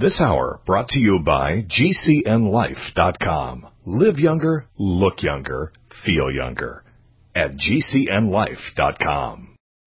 This hour brought to you by GCNLife.com. Live younger, look younger, feel younger at GCNLife.com.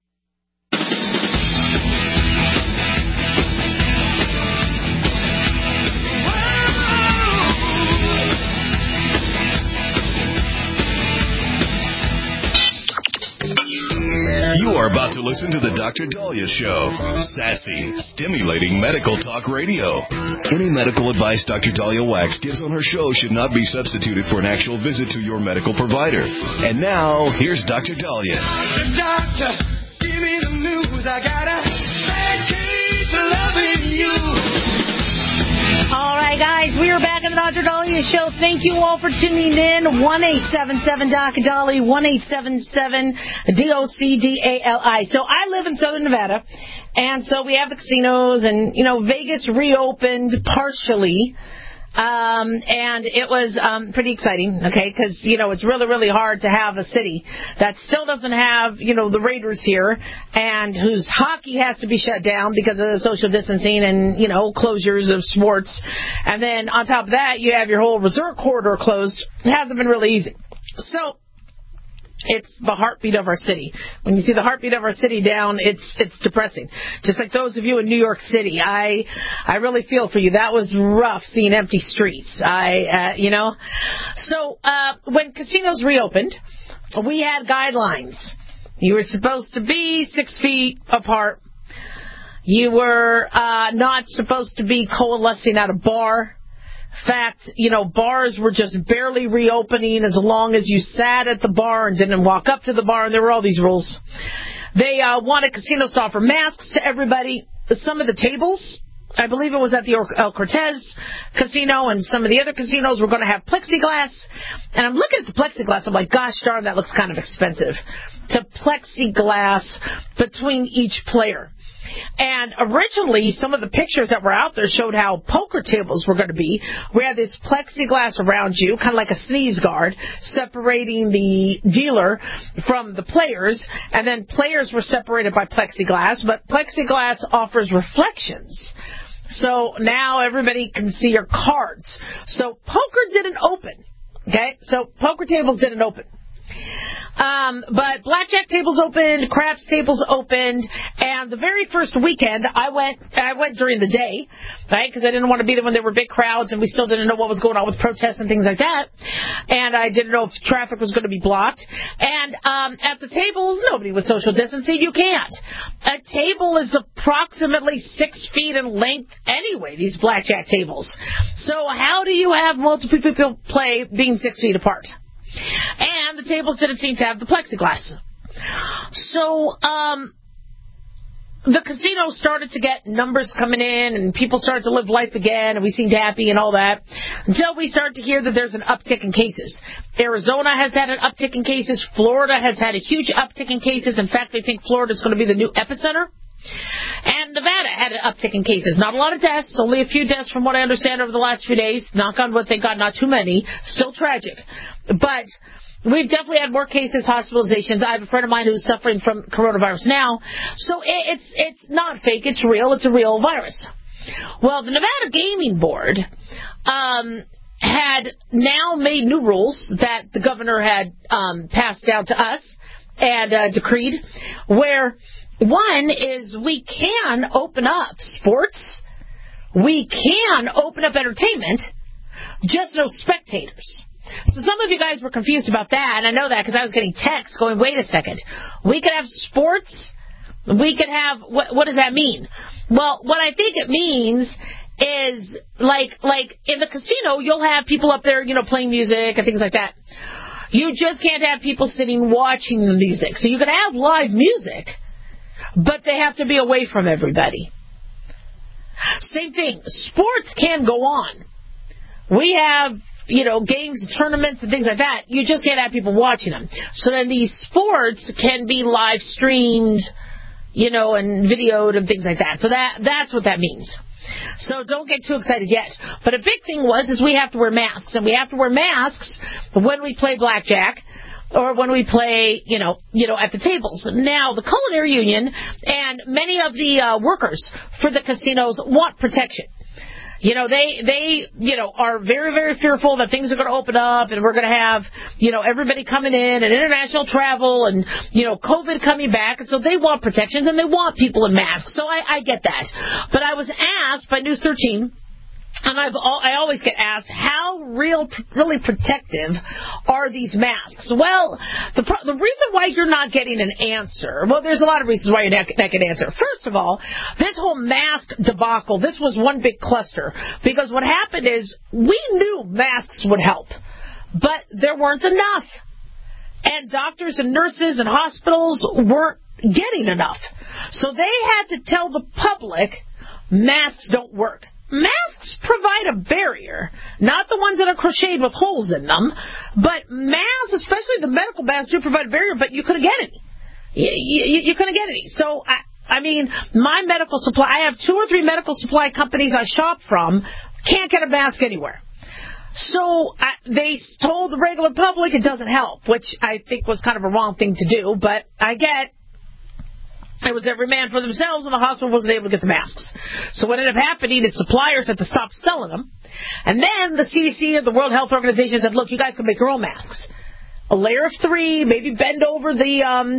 You are about to listen to the Dr. Daliah Show. Sassy, stimulating medical talk radio. Any medical advice Dr. Daliah Wax gives on her show should not be substituted for an actual visit to your medical provider. And now, here's Dr. Daliah. Doctor, give me the news. I got a bad case of loving you. All right, guys, we are back in the Dr. Daliah Show. Thank you all for tuning in. 1-877-Dr. 1-877-DOCDALI. So I live in Southern Nevada, and so we have the casinos, and, Vegas reopened partially. And it was pretty exciting, okay, because, it's really, really hard to have a city that still doesn't have, the Raiders here and whose hockey has to be shut down because of the social distancing and, closures of sports. And then on top of that, you have your whole resort corridor closed. It hasn't been really easy. So it's the heartbeat of our city. When you see the heartbeat of our city down, it's depressing. Just like those of you in New York City, I really feel for you. That was rough, seeing empty streets. So when casinos reopened, we had guidelines. You were supposed to be 6 feet apart. You were not supposed to be coalescing at a bar. In fact, bars were just barely reopening as long as you sat at the bar and didn't walk up to the bar, and there were all these rules. They wanted casinos to offer masks to everybody. Some of the tables, I believe it was at the El Cortez Casino, and some of the other casinos were going to have plexiglass. And I'm looking at the plexiglass, I'm like, gosh darn, that looks kind of expensive. To plexiglass between each player. And originally, some of the pictures that were out there showed how poker tables were going to be. We had this plexiglass around you, kind of like a sneeze guard, separating the dealer from the players. And then players were separated by plexiglass, but plexiglass offers reflections. So now everybody can see your cards. So poker didn't open. Okay? So poker tables didn't open. But blackjack tables opened, craps tables opened, and the very first weekend I went during the day, right? Because I didn't want to be there when there were big crowds, and we still didn't know what was going on with protests and things like that. And I didn't know if traffic was going to be blocked. And at the tables, nobody was social distancing. You can't. A table is approximately 6 feet in length anyway, these blackjack tables. So how do you have multiple people play being 6 feet apart? And the tables didn't seem to have the plexiglass. So, the casino started to get numbers coming in, and people started to live life again, and we seemed happy and all that, until we started to hear that there's an uptick in cases. Arizona has had an uptick in cases. Florida has had a huge uptick in cases. In fact, they think Florida is going to be the new epicenter. And Nevada had an uptick in cases. Not a lot of deaths, only a few deaths from what I understand over the last few days. Knock on wood, thank God, not too many. Still tragic. But we've definitely had more cases, hospitalizations. I have a friend of mine who's suffering from coronavirus now. So it's not fake, it's real. It's a real virus. Well, the Nevada Gaming Board had now made new rules that the governor had passed down to us and decreed, where one is we can open up sports, we can open up entertainment, just no spectators. So some of you guys were confused about that, and I know that because I was getting texts going, wait a second, we could have sports, we could have, what does that mean? Well, what I think it means is, like in the casino, you'll have people up there, playing music and things like that. You just can't have people sitting watching the music. So you can have live music, but they have to be away from everybody. Same thing. Sports can go on. We have, games, tournaments, and things like that. You just can't have people watching them. So then these sports can be live streamed, and videoed and things like that. So that's what that means. So don't get too excited yet. But a big thing is we have to wear masks. And we have to wear masks when we play blackjack, or when we play, at the tables. Now, the Culinary Union and many of the workers for the casinos want protection. They are very, very fearful that things are going to open up and we're going to have, everybody coming in and international travel and, COVID coming back. And so they want protections and they want people in masks. So I get that. But I was asked by News 13, and I always get asked, how really protective are these masks? Well, the reason why you're not getting an answer, well, there's a lot of reasons why you're not getting an answer. First of all, this whole mask debacle, this was one big cluster. Because what happened is we knew masks would help, but there weren't enough. And doctors and nurses and hospitals weren't getting enough. So they had to tell the public masks don't work. Masks provide a barrier, not the ones that are crocheted with holes in them, but masks, especially the medical masks, do provide a barrier, but you couldn't get any. You couldn't get any. So, my medical supply, I have 2 or 3 medical supply companies I shop from, can't get a mask anywhere. So they told the regular public it doesn't help, which I think was kind of a wrong thing to do, but I get it was every man for themselves, and the hospital wasn't able to get the masks. So what ended up happening is suppliers had to stop selling them. And then the CDC and the World Health Organization said, look, you guys can make your own masks. A layer of 3, maybe bend over the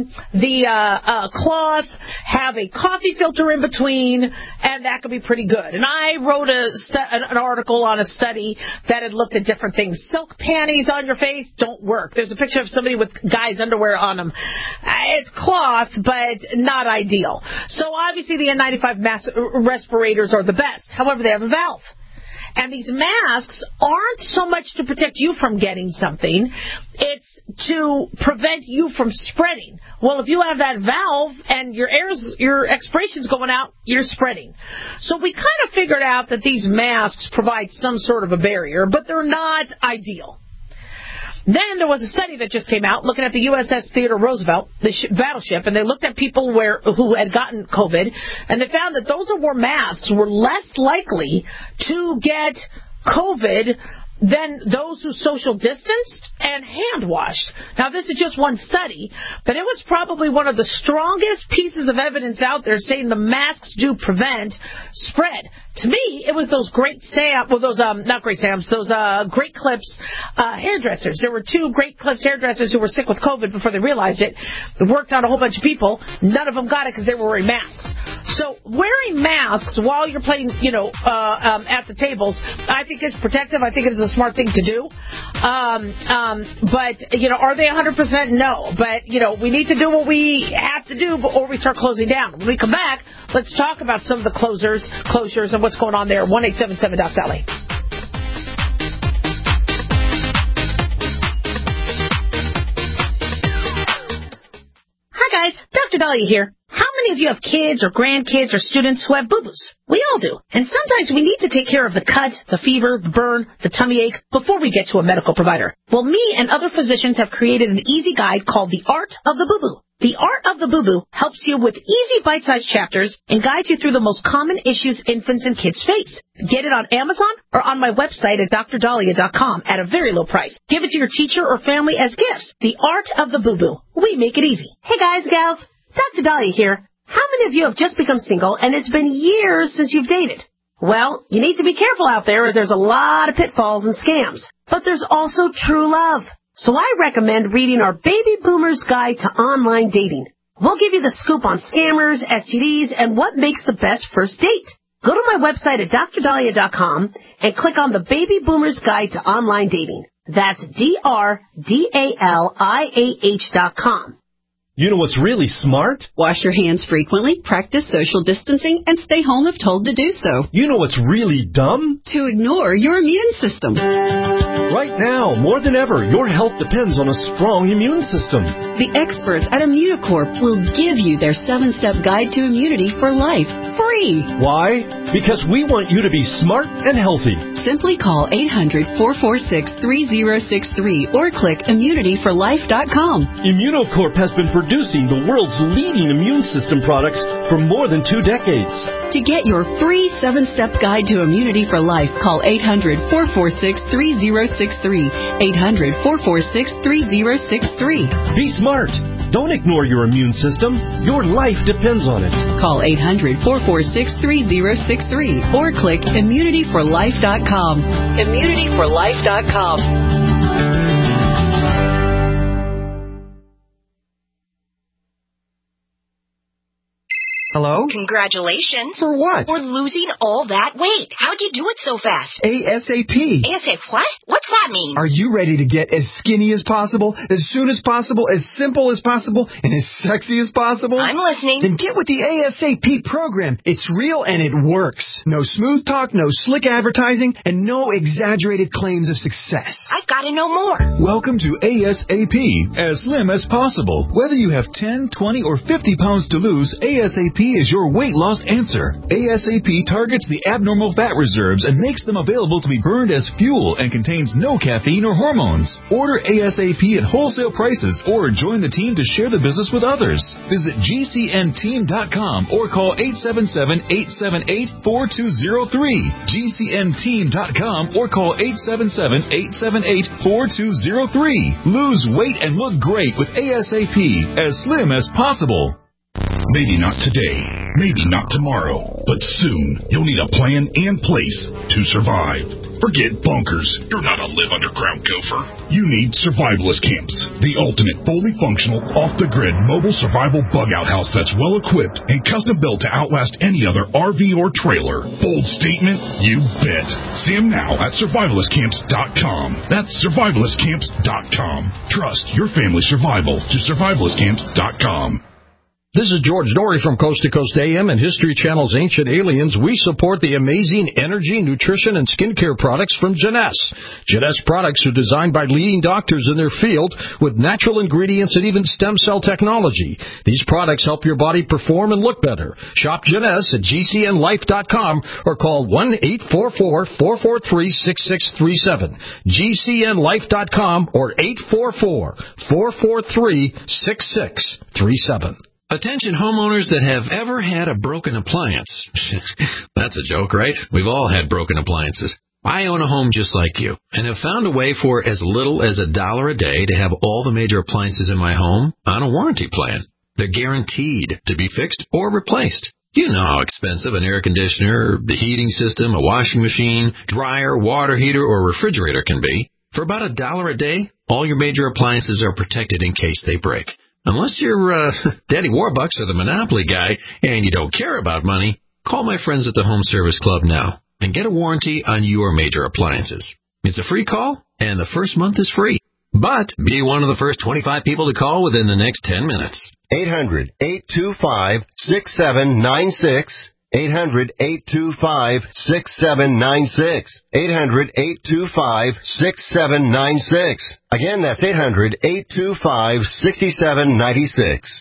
cloth, have a coffee filter in between, and that could be pretty good. And I wrote an article on a study that had looked at different things. Silk panties on your face don't work. There's a picture of somebody with guys' underwear on them. It's cloth, but not ideal. So obviously the N95 mask respirators are the best. However, they have a valve. And these masks aren't so much to protect you from getting something, it's to prevent you from spreading. Well, if you have that valve and your expiration's going out, you're spreading. So we kind of figured out that these masks provide some sort of a barrier, but they're not ideal. Then there was a study that just came out looking at the USS Theodore Roosevelt, the battleship, and they looked at people who had gotten COVID, and they found that those who wore masks were less likely to get COVID than those who social distanced and hand washed. Now, this is just one study, but it was probably one of the strongest pieces of evidence out there saying the masks do prevent spread. To me, it was those Great Clips hairdressers. There were 2 Great Clips hairdressers who were sick with COVID before they realized it. It worked on a whole bunch of people. None of them got it because they were wearing masks. So wearing masks while you're playing, at the tables, I think is protective. I think it is a smart thing to do. But, are they 100%? No. But, we need to do what we have to do before we start closing down. When we come back, let's talk about some of the closures and what's going on there. 1-877-DOC-DOLLY. Hi, guys. Dr. Dahlia here. How many of you have kids or grandkids or students who have boo-boos? We all do. And sometimes we need to take care of the cut, the fever, the burn, the tummy ache before we get to a medical provider. Well, me and other physicians have created an easy guide called The Art of the Boo-Boo. The Art of the Boo-Boo helps you with easy bite-sized chapters and guides you through the most common issues infants and kids face. Get it on Amazon or on my website at drdahlia.com at a very low price. Give it to your teacher or family as gifts. The Art of the Boo-Boo. We make it easy. Hey guys, gals. Dr. Dahlia here. How many of you have just become single and it's been years since you've dated? Well, you need to be careful out there as there's a lot of pitfalls and scams. But there's also true love. So I recommend reading our Baby Boomer's Guide to Online Dating. We'll give you the scoop on scammers, STDs, and what makes the best first date. Go to my website at drdahlia.com and click on the Baby Boomer's Guide to Online Dating. That's DRDALIAH.com. You know what's really smart? Wash your hands frequently, practice social distancing, and stay home if told to do so. You know what's really dumb? To ignore your immune system. Right now, more than ever, your health depends on a strong immune system. The experts at Immunocorp will give you their 7-step guide to immunity for life, free. Why? Because we want you to be smart and healthy. Simply call 800-446-3063 or click immunityforlife.com. Immunocorp has been producing the world's leading immune system products for more than 2 decades. To get your free 7-step guide to immunity for life, call 800-446-3063. 800-446-3063. Be smart. Don't ignore your immune system. Your life depends on it. Call 800-446-3063 or click immunityforlife.com. Immunityforlife.com. Hello? Congratulations. For what? For losing all that weight. How'd you do it so fast? ASAP. ASAP what? What's that mean? Are you ready to get as skinny as possible, as soon as possible, as simple as possible, and as sexy as possible? I'm listening. Then get with the ASAP program. It's real and it works. No smooth talk, no slick advertising, and no exaggerated claims of success. I've got to know more. Welcome to ASAP, as slim as possible. Whether you have 10, 20, or 50 pounds to lose, ASAP is your weight loss answer. ASAP targets the abnormal fat reserves and makes them available to be burned as fuel and contains no caffeine or hormones. Order ASAP at wholesale prices or join the team to share the business with others. Visit GCNteam.com or call 877-878-4203. GCNteam.com or call 877-878-4203. Lose weight and look great with ASAP, as slim as possible. Maybe not today, maybe not tomorrow, but soon you'll need a plan and place to survive. Forget bunkers. You're not a live underground gopher. You need survivalist camps, the ultimate fully functional, off-the-grid mobile survival bug-out house that's well-equipped and custom-built to outlast any other RV or trailer. Bold statement? You bet. See them now at survivalistcamps.com. That's survivalistcamps.com. Trust your family's survival to survivalistcamps.com. This is George Dory from Coast to Coast AM and History Channel's Ancient Aliens. We support the amazing energy, nutrition, and skincare products from Jeunesse. Jeunesse products are designed by leading doctors in their field with natural ingredients and even stem cell technology. These products help your body perform and look better. Shop Jeunesse at GCNlife.com or call 1-844-443-6637. GCNlife.com or 844-443-6637. Attention homeowners that have ever had a broken appliance. That's a joke, right? We've all had broken appliances. I own a home just like you and have found a way for as little as $1 a day to have all the major appliances in my home on a warranty plan. They're guaranteed to be fixed or replaced. You know how expensive an air conditioner, the heating system, a washing machine, dryer, water heater, or refrigerator can be. For about $1 a day, all your major appliances are protected in case they break. Unless you're Daddy Warbucks or the Monopoly guy and you don't care about money, call my friends at the Home Service Club now and get a warranty on your major appliances. It's a free call, and the first month is free. But be one of the first 25 people to call within the next 10 minutes. 800-825-6796. 800-825-6796. 800-825-6796. Again, that's 800-825-6796.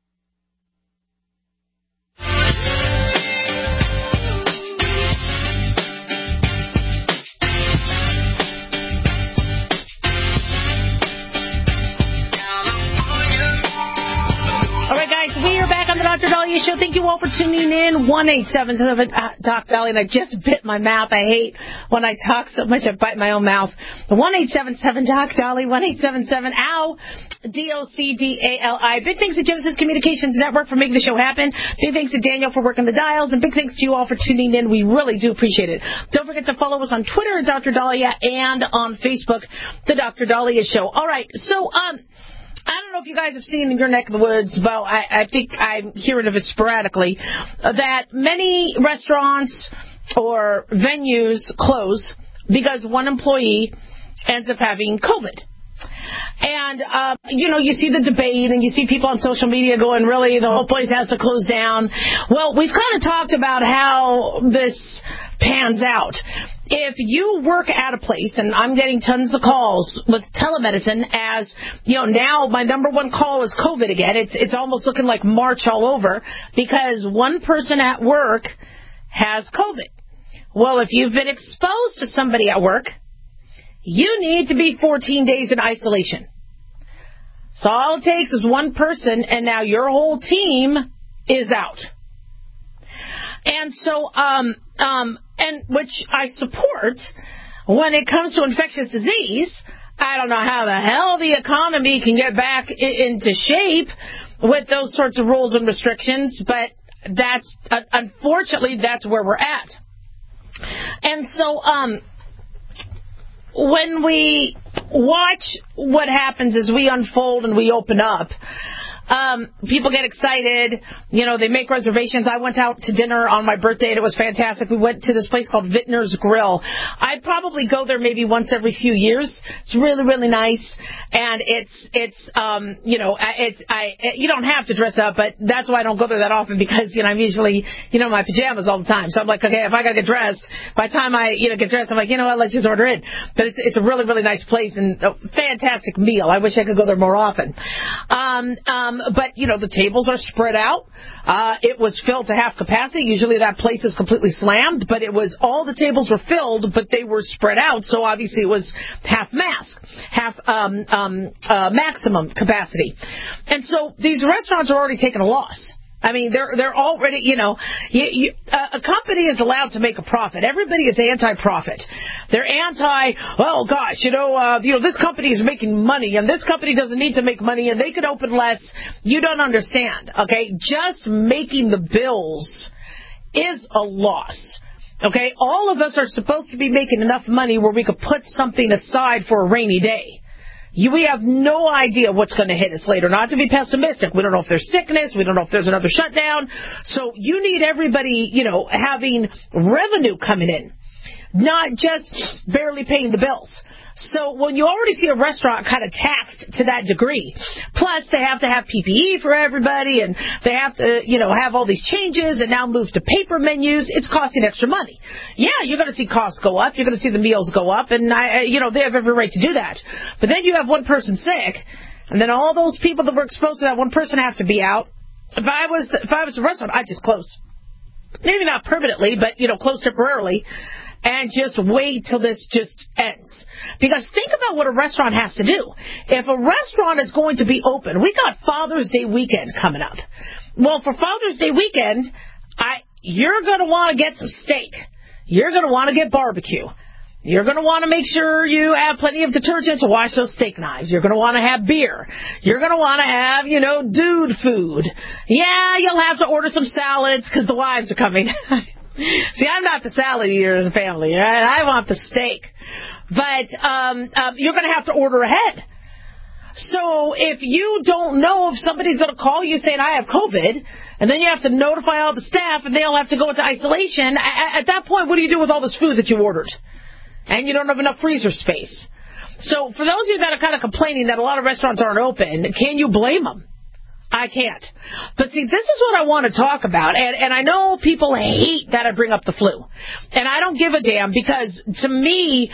Dr. Dahlia Show. Thank you all for tuning in. 1-877 Doc Dahlia, and I just bit my mouth. I hate when I talk so much I bite my own mouth. 1-877 Doc Dahlia, 1-877-OW, DOCDALI. Big thanks to Genesis Communications Network for making the show happen. Big thanks to Daniel for working the dials, and big thanks to you all for tuning in. We really do appreciate it. Don't forget to follow us on Twitter at Dr. Dahlia and on Facebook, The Dr. Dahlia Show. All right, so I don't know if you guys have seen in your neck of the woods, but I think I'm hearing of it sporadically, that many restaurants or venues close because one employee ends up having COVID. And, you see the debate and you see people on social media going, really, the whole place has to close down. Well, we've kind of talked about how this pans out. If you work at a place, and I'm getting tons of calls with telemedicine, as now my number one call is COVID again. It's almost looking like March all over because one person at work has COVID. Well, if you've been exposed to somebody at work, you need to be 14 days in isolation. So all it takes is one person, and now your whole team is out. And so, and which I support when it comes to infectious disease, I don't know how the hell the economy can get back into shape with those sorts of rules and restrictions, but that's unfortunately that's where we're at. And so when we watch what happens as we unfold and we open up, people get excited. You know, they make reservations. I went out to dinner on my birthday, and it was fantastic. We went to this place called Vintner's Grill. I'd probably go there maybe once every few years. It's really, really nice, and you don't have to dress up, but that's why I don't go there that often because, I'm usually, in my pajamas all the time. So I'm like, okay, if I gotta get dressed, by the time I, get dressed, I'm like, what, let's just order in. But it's a really, really nice place and a fantastic meal. I wish I could go there more often. But, the tables are spread out. It was filled to half capacity. Usually that place is completely slammed, but all the tables were filled, but they were spread out. So obviously it was half maximum capacity. And so these restaurants are already taking a loss. I mean, they're already, a company is allowed to make a profit. Everybody is anti-profit. They're anti, oh gosh, this company is making money and this company doesn't need to make money and they could open less. You don't understand, okay? Just making the bills is a loss. Okay? All of us are supposed to be making enough money where we could put something aside for a rainy day. We have no idea what's going to hit us later. Not to be pessimistic. We don't know if there's sickness. We don't know if there's another shutdown. So you need everybody, having revenue coming in, not just barely paying the bills. So when you already see a restaurant kind of taxed to that degree, plus they have to have PPE for everybody and they have to, have all these changes and now move to paper menus, it's costing extra money. Yeah, you're going to see costs go up. You're going to see the meals go up and, they have every right to do that. But then you have one person sick and then all those people that were exposed to that one person have to be out. If I was a restaurant, I'd just close. Maybe not permanently, but, close temporarily. And just wait till this just ends. Because think about what a restaurant has to do. If a restaurant is going to be open, we got Father's Day weekend coming up. Well, for Father's Day weekend, you're going to want to get some steak. You're going to want to get barbecue. You're going to want to make sure you have plenty of detergent to wash those steak knives. You're going to want to have beer. You're going to want to have, dude food. Yeah, you'll have to order some salads because the wives are coming. See, I'm not the salad eater in the family, right? I want the steak. But you're going to have to order ahead. So if you don't know if somebody's going to call you saying, I have COVID, and then you have to notify all the staff, and they all have to go into isolation, at that point, what do you do with all this food that you ordered? And you don't have enough freezer space. So for those of you that are kind of complaining that a lot of restaurants aren't open, can you blame them? I can't. But see, this is what I want to talk about. And I know people hate that I bring up the flu. And I don't give a damn because to me,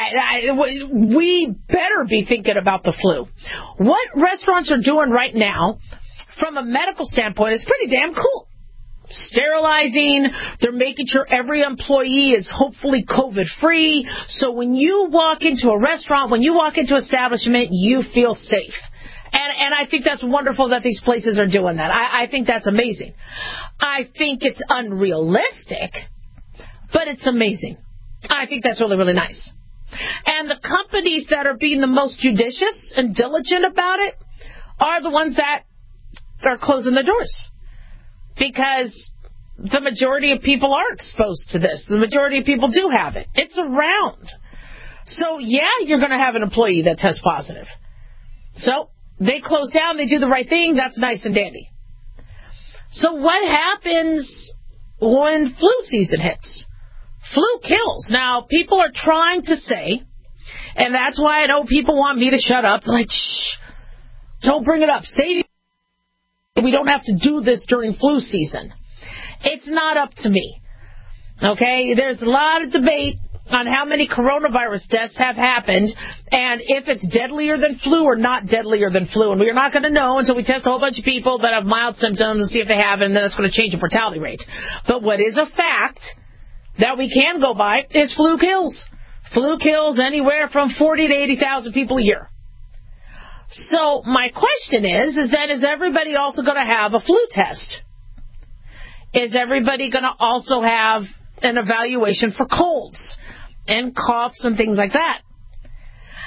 we better be thinking about the flu. What restaurants are doing right now from a medical standpoint is pretty damn cool. Sterilizing, they're making sure every employee is hopefully COVID-free. So when you walk into a restaurant, when you walk into an establishment, you feel safe. And I think that's wonderful that these places are doing that. I think that's amazing. I think it's unrealistic, but it's amazing. I think that's really, really nice. And the companies that are being the most judicious and diligent about it are the ones that are closing their doors. Because the majority of people are exposed to this. The majority of people do have it. It's around. So, yeah, you're going to have an employee that tests positive. So they close down, they do the right thing, that's nice and dandy. So what happens when flu season hits? Flu kills. Now, people are trying to say, and that's why I know people want me to shut up, like, shh, don't bring it up. Say we don't have to do this during flu season. It's not up to me. Okay? There's a lot of debate on how many coronavirus deaths have happened and if it's deadlier than flu or not deadlier than flu. And we're not going to know until we test a whole bunch of people that have mild symptoms and see if they have it, and then that's going to change the mortality rate. But what is a fact that we can go by is flu kills. Flu kills anywhere from 40 to 80,000 people a year. So my question is that is everybody also going to have a flu test? Is everybody going to also have an evaluation for colds and coughs and things like that?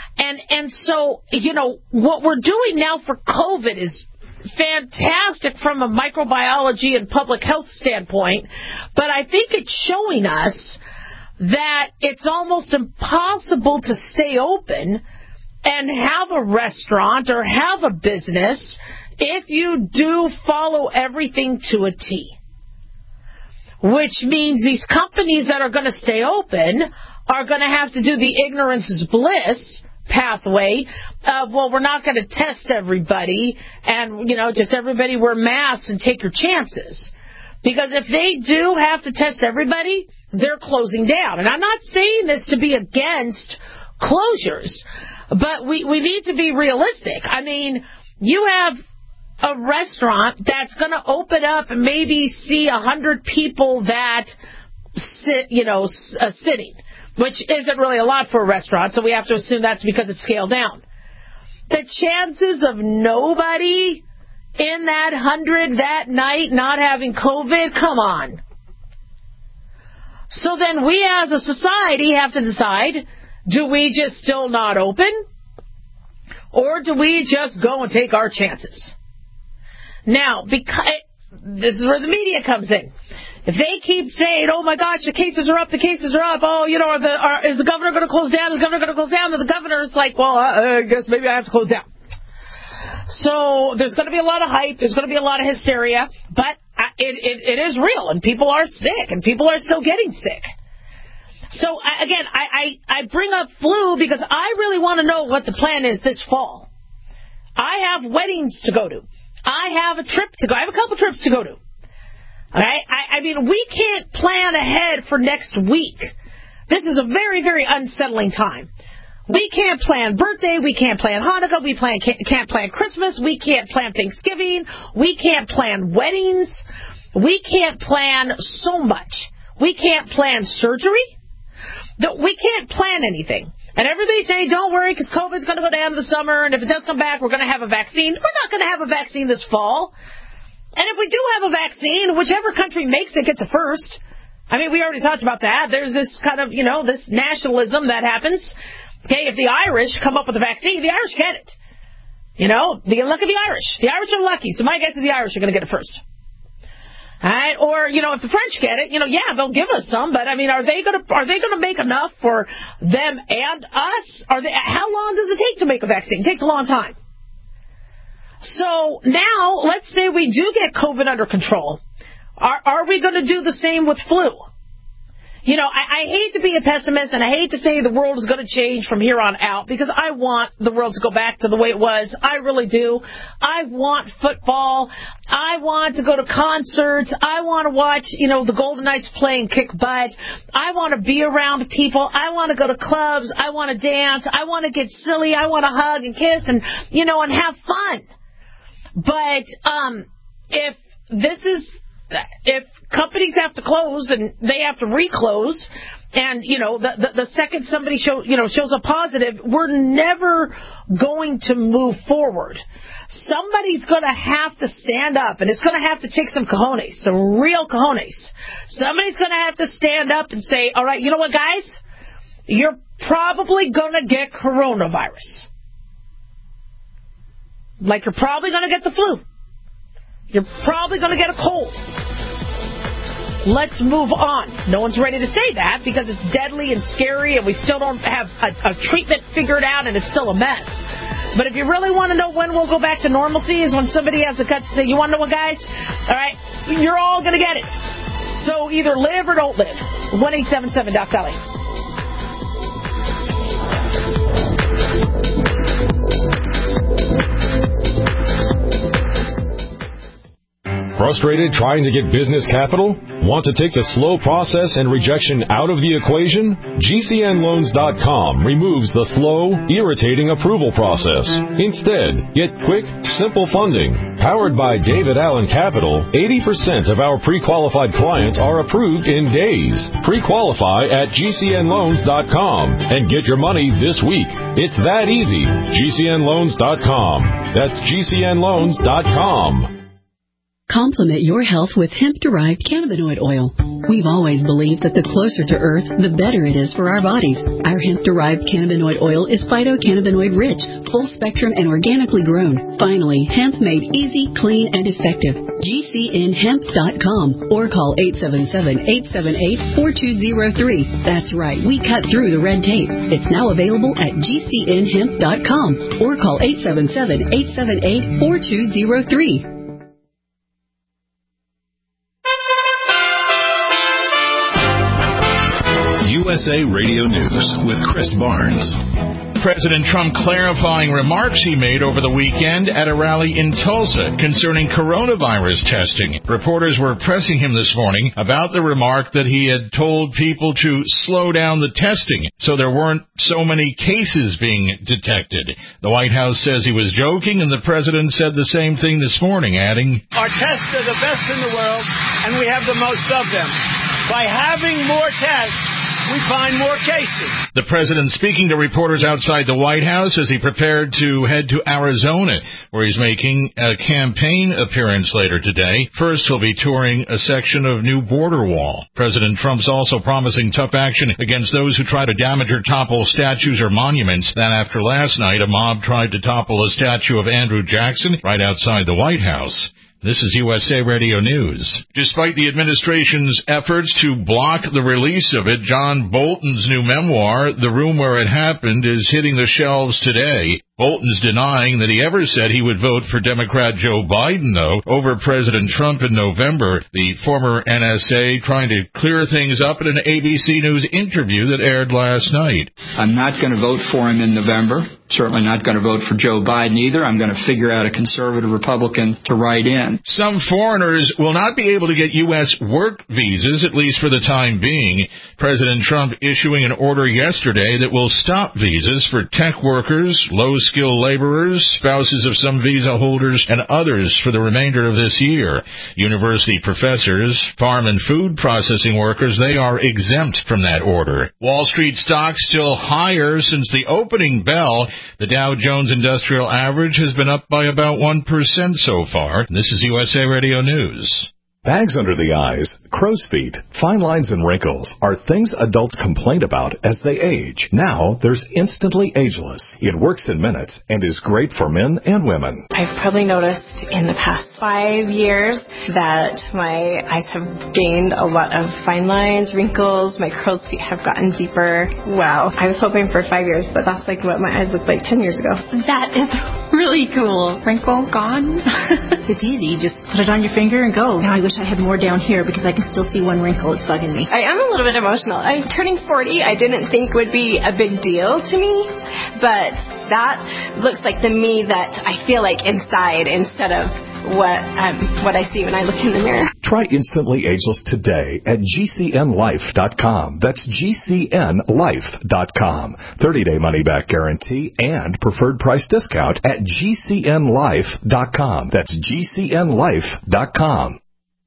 And so, what we're doing now for COVID is fantastic from a microbiology and public health standpoint, but I think it's showing us that it's almost impossible to stay open and have a restaurant or have a business if you do follow everything to a T. Which means these companies that are going to stay open are going to have to do the ignorance is bliss pathway of, well, we're not going to test everybody and, just everybody wear masks and take your chances. Because if they do have to test everybody, they're closing down. And I'm not saying this to be against closures, but we need to be realistic. I mean, you have a restaurant that's going to open up and maybe see 100 people that sit, sitting, which isn't really a lot for a restaurant, so we have to assume that's because it's scaled down. The chances of nobody in that 100 that night not having COVID, come on. So then we as a society have to decide, do we just still not open? Or do we just go and take our chances? Now, because this is where the media comes in. If they keep saying, oh my gosh, the cases are up, oh, is the governor going to close down? Is the governor going to close down? And the governor's like, well, I guess maybe I have to close down. So there's going to be a lot of hype. There's going to be a lot of hysteria. But it is real, and people are sick, and people are still getting sick. So, again, I bring up flu because I really want to know what the plan is this fall. I have weddings to go to. I have a trip to go. I have a couple trips to go to. All right? I mean, we can't plan ahead for next week. This is a very, very unsettling time. We can't plan birthday. We can't plan Hanukkah. We can't plan Christmas. We can't plan Thanksgiving. We can't plan weddings. We can't plan so much. We can't plan surgery. We can't plan anything. And everybody's saying, don't worry, because COVID's going to go down in the summer, and if it does come back, we're going to have a vaccine. We're not going to have a vaccine this fall. And if we do have a vaccine, whichever country makes it gets it first. I mean, we already talked about that. There's this kind of, this nationalism that happens. Okay, if the Irish come up with a vaccine, the Irish get it. The luck of the Irish. The Irish are lucky, so my guess is the Irish are going to get it first. All right? Or, if the French get it, yeah, they'll give us some, but I mean, are they going to make enough for them and us? How long does it take to make a vaccine? It takes a long time. So now, let's say we do get COVID under control. Are we going to do the same with flu? I hate to be a pessimist, and I hate to say the world is going to change from here on out, because I want the world to go back to the way it was. I really do. I want football. I want to go to concerts. I want to watch, the Golden Knights play and kick butt. I want to be around people. I want to go to clubs. I want to dance. I want to get silly. I want to hug and kiss and, and have fun. But if companies have to close and they have to reclose, and the second somebody shows a positive, we're never going to move forward. Somebody's going to have to stand up, and it's going to have to take some cojones, some real cojones. Somebody's going to have to stand up and say, all right, you know what, guys? You're probably going to get coronavirus. Like you're probably going to get the flu. You're probably going to get a cold. Let's move on. No one's ready to say that because it's deadly and scary, and we still don't have a treatment figured out, and it's still a mess. But if you really want to know when we'll go back to normalcy is when somebody has the guts to say, you want to know what, guys? All right, you're all going to get it. So either live or don't live. 1-877-DOC-BELLY. Frustrated trying to get business capital? Want to take the slow process and rejection out of the equation? GCNLoans.com removes the slow, irritating approval process. Instead, get quick, simple funding. Powered by David Allen Capital, 80% of our pre-qualified clients are approved in days. Pre-qualify at GCNLoans.com and get your money this week. It's that easy. GCNLoans.com. That's GCNLoans.com. Complement your health with hemp-derived cannabinoid oil. We've always believed that the closer to Earth, the better it is for our bodies. Our hemp-derived cannabinoid oil is phytocannabinoid-rich, full-spectrum, and organically grown. Finally, hemp made easy, clean, and effective. GCNhemp.com or call 877-878-4203. That's right, we cut through the red tape. It's now available at GCNhemp.com or call 877-878-4203. USA Radio News with Chris Barnes. President Trump clarifying remarks he made over the weekend at a rally in Tulsa concerning coronavirus testing. Reporters were pressing him this morning about the remark that he had told people to slow down the testing so there weren't so many cases being detected. The White House says he was joking, and the president said the same thing this morning, adding, "Our tests are the best in the world, and we have the most of them. By having more tests, we find more cases." The president speaking to reporters outside the White House as he prepared to head to Arizona, where he's making a campaign appearance later today. First, he'll be touring a section of new border wall. President Trump's also promising tough action against those who try to damage or topple statues or monuments. That after last night, a mob tried to topple a statue of Andrew Jackson right outside the White House. This is USA Radio News. Despite the administration's efforts to block the release of it, John Bolton's new memoir, The Room Where It Happened, is hitting the shelves today. Bolton's denying that he ever said he would vote for Democrat Joe Biden, though, over President Trump in November. The former NSA trying to clear things up in an ABC News interview that aired last night. I'm not going to vote for him in November. Certainly not going to vote for Joe Biden either. I'm going to figure out a conservative Republican to write in. Some foreigners will not be able to get U.S. work visas, at least for the time being. President Trump issuing an order yesterday that will stop visas for tech workers, low-skilled laborers, spouses of some visa holders, and others for the remainder of this year. University professors, farm and food processing workers, they are exempt from that order. Wall Street stocks still higher since the opening bell. The Dow Jones Industrial Average has been up by about 1% so far. This is USA Radio News. Bags under the eyes, crow's feet, fine lines and wrinkles are things adults complain about as they age. Now, there's Instantly Ageless. It works in minutes and is great for men and women. I've probably noticed in the past 5 years that my eyes have gained a lot of fine lines, wrinkles, my crow's feet have gotten deeper. Wow. I was hoping for 5 years, but that's like what my eyes looked like 10 years ago. That is really cool. Wrinkle gone. It's easy. You just put it on your finger and go. Now I wish I had more down here because I can still see one wrinkle. It's bugging me. I am a little bit emotional. I'm turning 40. I didn't think would be a big deal to me, but that looks like the me that I feel like inside instead of what I see when I look in the mirror. Try Instantly Ageless today at GCNlife.com. That's GCNlife.com. 30-day money-back guarantee and preferred price discount at GCNlife.com. That's GCNlife.com.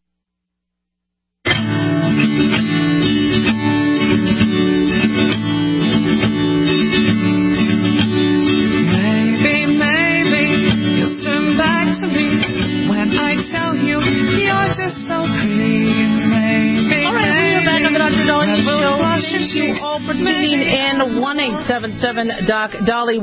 Maybe you'll turn back to me when I tell you you're just so pretty. Maybe. All right, we are back on the Dr. Dolly Show. Thank you all for tuning in. 1-877-DOC-DOLLY,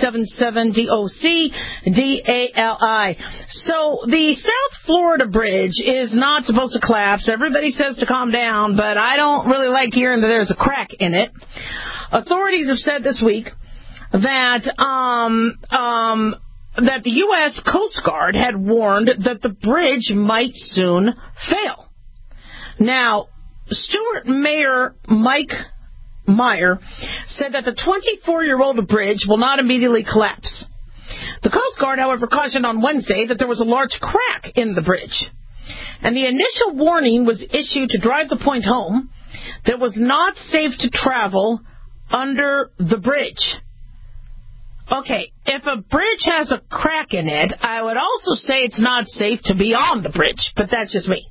1-877-DOC-DALI. So the South Florida Bridge is not supposed to collapse. Everybody says to calm down, but I don't really like hearing that there's a crack in it. Authorities have said this week that that the U.S. Coast Guard had warned that the bridge might soon fail. Now, Stewart Mayor Mike Meyer said that the 24-year-old bridge will not immediately collapse. The Coast Guard, however, cautioned on Wednesday that there was a large crack in the bridge. And the initial warning was issued to drive the point home that it was not safe to travel under the bridge. Okay, if a bridge has a crack in it, I would also say it's not safe to be on the bridge, but that's just me.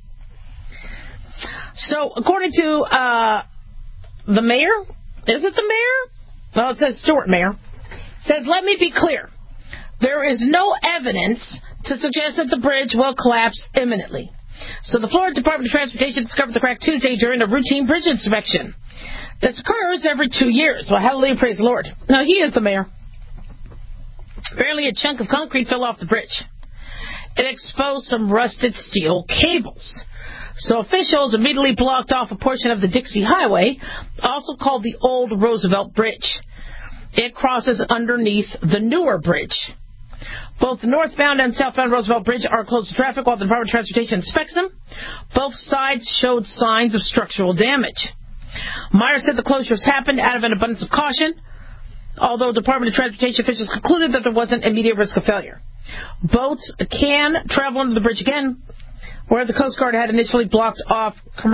So, according to the mayor, is it the mayor? Well, it says Stewart Mayor, says, let me be clear. there is no evidence to suggest that the bridge will collapse imminently. So the Florida Department of Transportation discovered the crack Tuesday during a routine bridge inspection. This occurs every 2 years. Well, hallelujah, praise the Lord. Now, he is the mayor. Apparently, a chunk of concrete fell off the bridge. It exposed some rusted steel cables. So officials immediately blocked off a portion of the Dixie Highway, also called the Old Roosevelt Bridge. It crosses underneath the newer bridge. Both the northbound and southbound Roosevelt Bridge are closed to traffic while the Department of Transportation inspects them. Both sides showed signs of structural damage. Meyer said the closures happened out of an abundance of caution, although Department of Transportation officials concluded that there wasn't immediate risk of failure. Boats can travel under the bridge again, where the Coast Guard had initially blocked off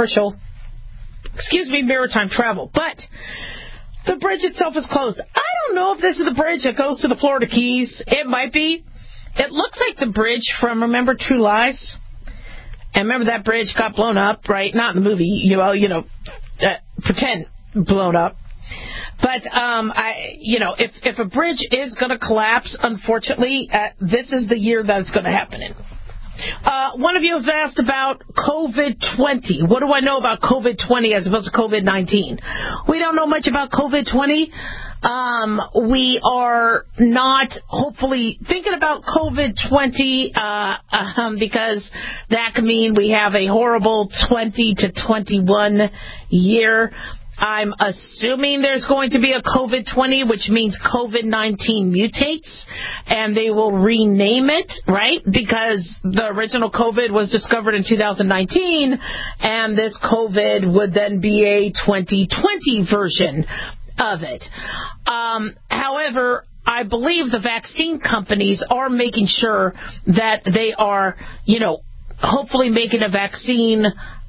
maritime travel. But the bridge itself is closed. I don't know if this is the bridge that goes to the Florida Keys. It might be. It looks like the bridge from, remember True Lies? And remember that bridge got blown up, right? Not in the movie, pretend blown up. But, if a bridge is going to collapse, unfortunately, this is the year that it's going to happen in. One of you has asked about COVID-20. What do I know about COVID-20 as opposed to COVID-19? We don't know much about COVID-20. We are not hopefully thinking about COVID-20 because that could mean we have a horrible 20 to 21 year. I'm assuming there's going to be a COVID-20, which means COVID-19 mutates, and they will rename it, right? Because the original COVID was discovered in 2019, and this COVID would then be a 2020 version of it. However, I believe the vaccine companies are making sure that they are, hopefully making a vaccine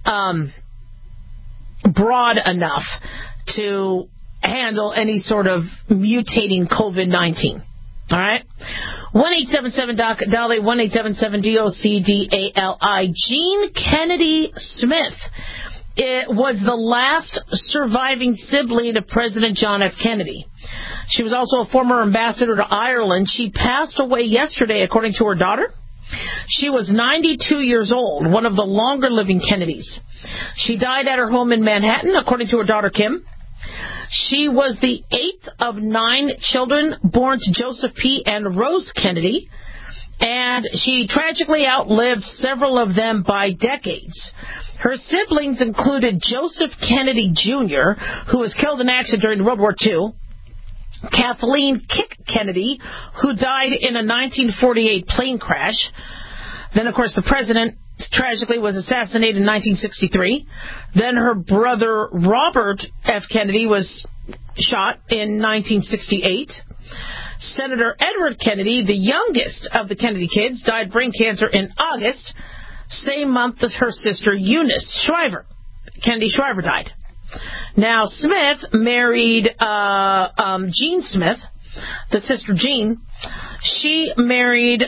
broad enough to handle any sort of mutating COVID-19. All right? 1-877-DOC-DALI, 1-877-DOC-DALI. Jean Kennedy Smith. It was the last surviving sibling of President John F. Kennedy. She was also a former ambassador to Ireland. She passed away yesterday, according to her daughter. She was 92 years old, one of the longer-living Kennedys. She died at her home in Manhattan, according to her daughter, Kim. She was the 8th of 9 children born to Joseph P. and Rose Kennedy, and she tragically outlived several of them by decades. Her siblings included Joseph Kennedy, Jr., who was killed in action during World War II, Kathleen Kick Kennedy, who died in a 1948 plane crash. Then, of course, the president tragically was assassinated in 1963. Then her brother Robert F. Kennedy was shot in 1968. Senator Edward Kennedy, the youngest of the Kennedy kids, died of brain cancer in August, same month as her sister Eunice Shriver. Kennedy Shriver died. Now, Smith married Jean Smith, the sister Jean. She married,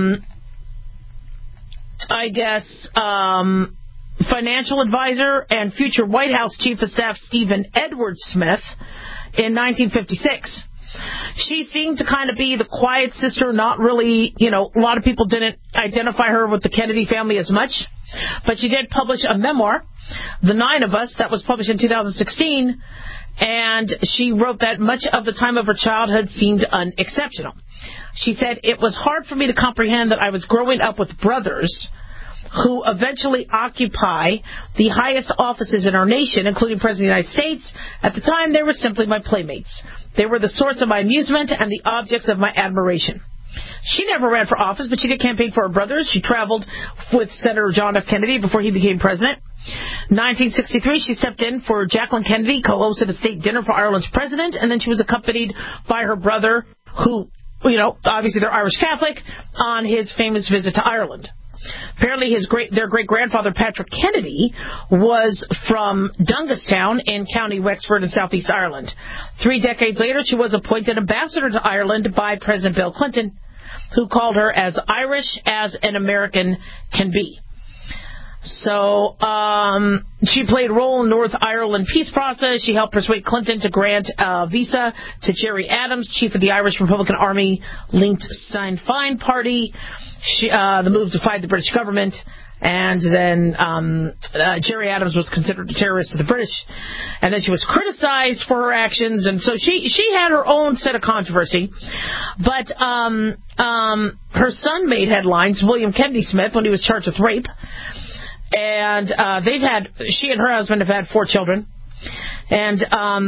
financial advisor and future White House Chief of Staff Stephen Edward Smith in 1956. She seemed to kind of be the quiet sister, not really, a lot of people didn't identify her with the Kennedy family as much. But she did publish a memoir, The Nine of Us, that was published in 2016, and she wrote that much of the time of her childhood seemed unexceptional. She said, "It was hard for me to comprehend that I was growing up with brothers who eventually occupy the highest offices in our nation, including President of the United States. At the time, they were simply my playmates. They were the source of my amusement and the objects of my admiration." She never ran for office, but she did campaign for her brothers. She traveled with Senator John F. Kennedy before he became president. 1963, she stepped in for Jacqueline Kennedy, co-hosted a state dinner for Ireland's president, and then she was accompanied by her brother, who, obviously they're Irish Catholic, on his famous visit to Ireland. Apparently their great-grandfather, Patrick Kennedy, was from Dungastown in County Wexford in southeast Ireland. 3 decades later, she was appointed ambassador to Ireland by President Bill Clinton, who called her as Irish as an American can be. So she played a role in North Ireland peace process. She helped persuade Clinton to grant a visa to Gerry Adams, chief of the Irish Republican Army-linked Sinn Féin party. The move defied the British government. And then Gerry Adams was considered a terrorist to the British. And then she was criticized for her actions. And so she had her own set of controversy. But her son made headlines, William Kennedy Smith, when he was charged with rape. And she and her husband have had 4 children. And